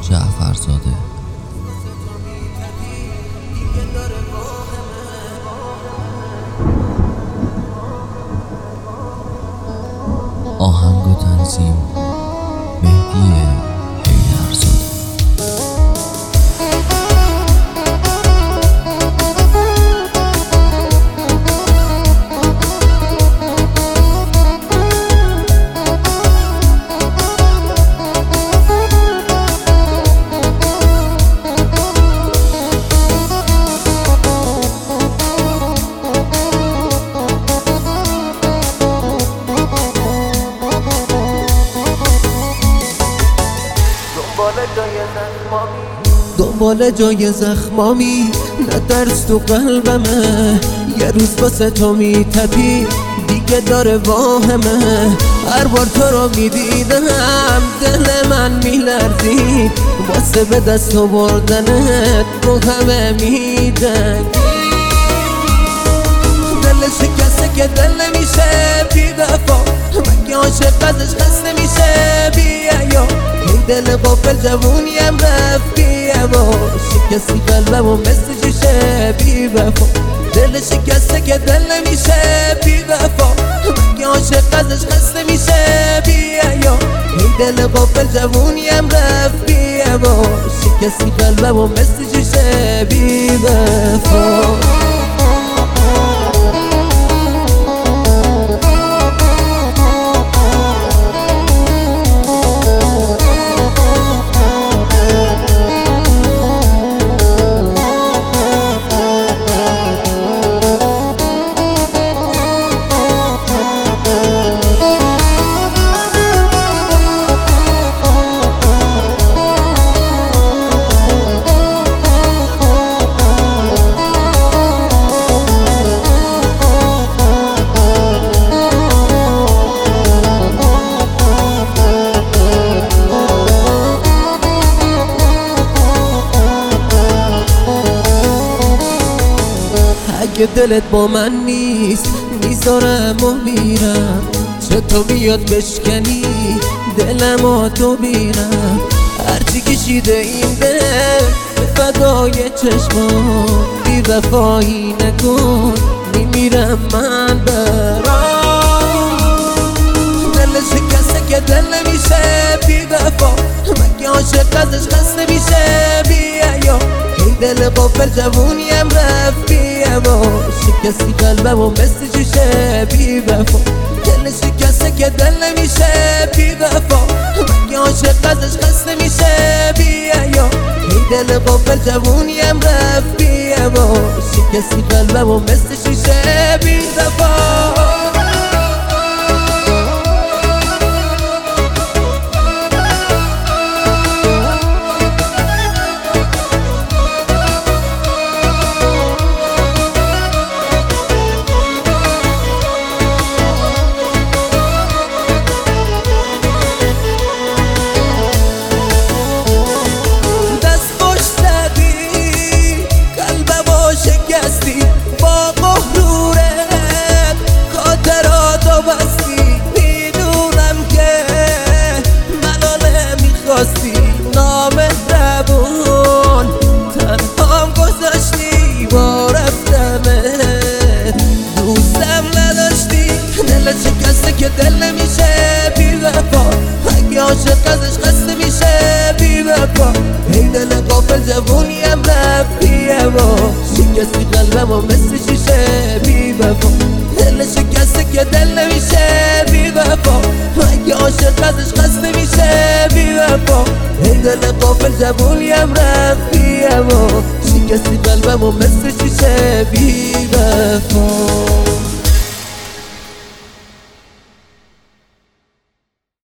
جعفرزاده. آهنگ و تنظیم مهدی حیدرزاده. دنبال جای زخمامی نترس تو قلبمه، یه روز واسه تو میتپی دیگه داره واهمه. هر بار تو رو میدیدم دل من میلرزید، واسه به دست آوردنت رو همه میدن. دل شکسته که دل نمیشه بی وفا، مگه عاشق ازش خسته میشه بی حیا. دل غافل جوونیم رفت بی هوا، شکستی قلبم و مثل شیشه بی وفا. دل شکسته که دل نمیشه بی وفا، مگه عاشق ازش خسته میشه بی حیا. دل غافل جوونیم رفت بی هوا، شکستی قلبم و مثل شیشه بی وفا. اگه دلت با من نیست میذارم و میرم، چطور بیاد بشکنی دلم و تو بیرم. هرچی کشیده این دل به فدای چشمان، بی وفایی نکن میمیرم من برام. دل شکسته که دل نمیشه بی وفا، مگه عاشق ازش خسته میشه بی حیا. دل غافل جوونیم رفت بی هوا، شکستی قلبم و مثل شیشه بی وفا. دل شکسته که دل نمیشه بی وفا، مگه عاشق ازش خسته میشه بی حیا. دل غافل جوونیم رفت بی هوا، شکستی قلبم و مثل شیشه بی وفا. نامهربون تنهام گذاشتی با رفتمت، دوستم نداشتی. دل شکسته که دل نمیشه بی وفا، اگه عاشق ازش خسته میشه بی وفا. ای دل غافل جوونیم رفت بی هوا، شکستی قلبم و مثل شیشه بی وفا. دل شکسته که دل نمیشه بی وفا، اگه عاشق ازش خسته میشه بی وفا. ای دل غافل جوونیم رفت بی هوا، شکستی قلبم و مثل شیشه بی وفا.